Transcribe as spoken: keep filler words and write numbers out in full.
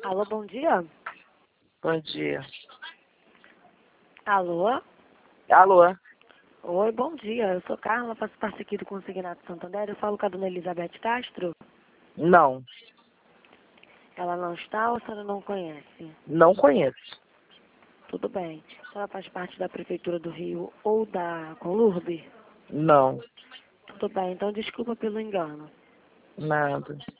Alô, bom dia. Bom dia. Alô? Alô? Oi, bom dia. Eu sou Carla, faço parte aqui do Consignato Santander. Eu falo com a dona Elizabeth Castro. Não, Ela não está ou a senhora não conhece? não conheço. Tudo bem. Ela faz parte da Prefeitura do Rio ou da Conlurb? Não, Tudo bem, então desculpa pelo engano. nada.